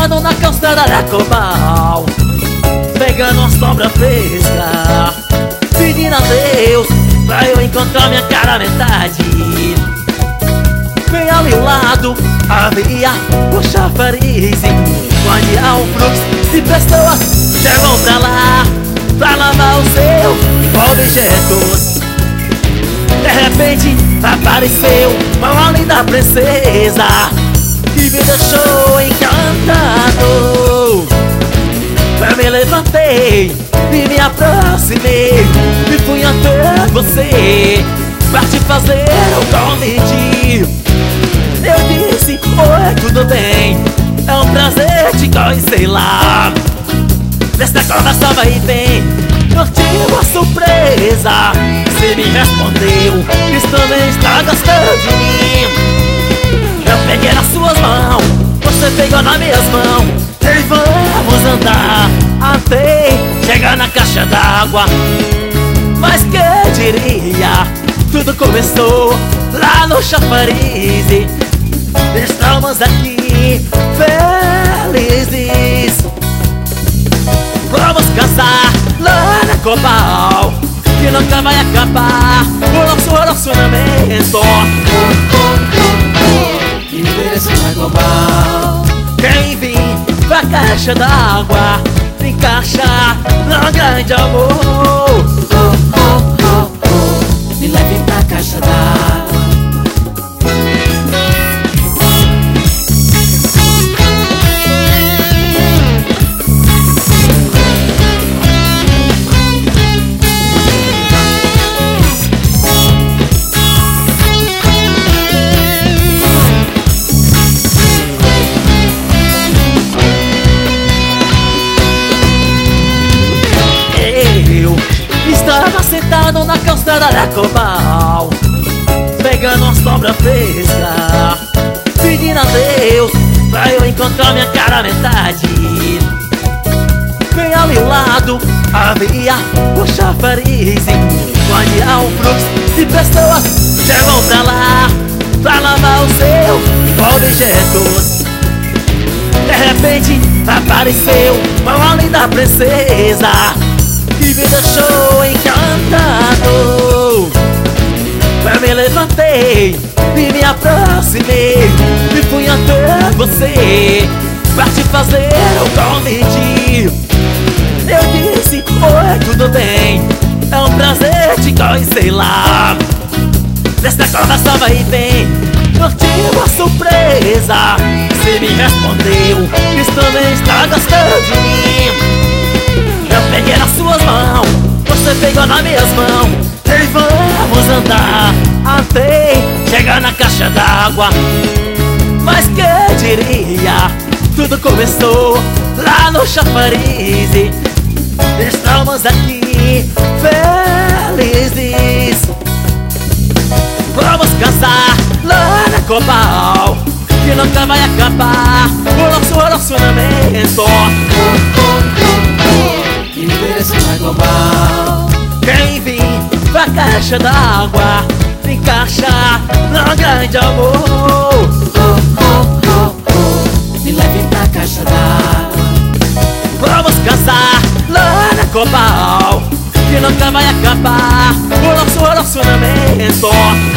sentado na calçada da Cobal, pegando uma sombra fresca, pedindo a Deus pra eu encontrar minha cara metade. Bem ao meu lado havia o chafariz, onde há um fluxo de pessoas que vão pra lá pra lavar os seus objetos. De repente apareceu uma linda princesa que me deixou encantado. Eu me levantei e me aproximei e fui até você pra te fazer um convite. Eu disse: oi, tudo bem? É um prazer te conhecer lá. Nesta conversa vai e vem, curtiu a surpresa. Você me respondeu que também está gostando de mim. Eu peguei nas suas mãos, você pegou nas minhas mãos, e vamos andar até chegar na caixa d'água. Mas quem diria, tudo começou lá no chafariz. Estamos aqui felizes. Vamos casar lá na Cobal, que nunca vai acabar o nosso relacionamento. Que endereço na Cobal? Quem vir pra caixa d'água encaixa no grande amor. Me leve pra caixa d'água. Estava sentado na calçada da Cobal, pegando uma sombra fresca, pedindo a Deus pra eu encontrar minha cara metade. Bem ao meu lado havia o chafariz, onde há um fluxo de pessoas que vão pra lá pra lavar os seus objetos. De repente apareceu uma linda princesa que me deixou encantado. Eu me levantei e me aproximei e fui até você pra te fazer um convite. Eu disse: oi, tudo bem? É um prazer te conhecer lá. Nesta conversa vai e vem, curtiu a surpresa. Você me respondeu que também está gostando de mim. Eu peguei nas suas mãos, você pegou nas minhas mãos, e vamos andar até chegar na caixa d'água. Mas quem diria, tudo começou lá no chafariz. Estamos aqui felizes. Vamos casar lá na Cobal, que nunca vai acabar o nosso relacionamento. Que endereço na Cobal? Quem vir pra caixa d'água encaixa no grande amor. Me leve pra caixa d'água. Vamos casar lá na Cobal, que nunca vai acabar o nosso relacionamento.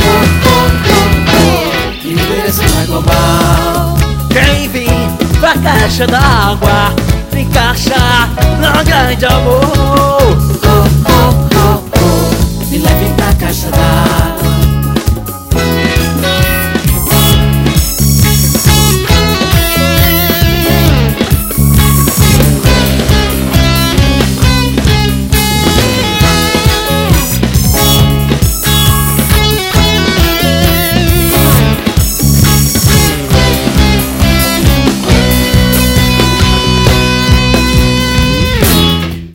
Que endereço na Cobal? Quem vir pra caixa d'água encaixa no grande amor.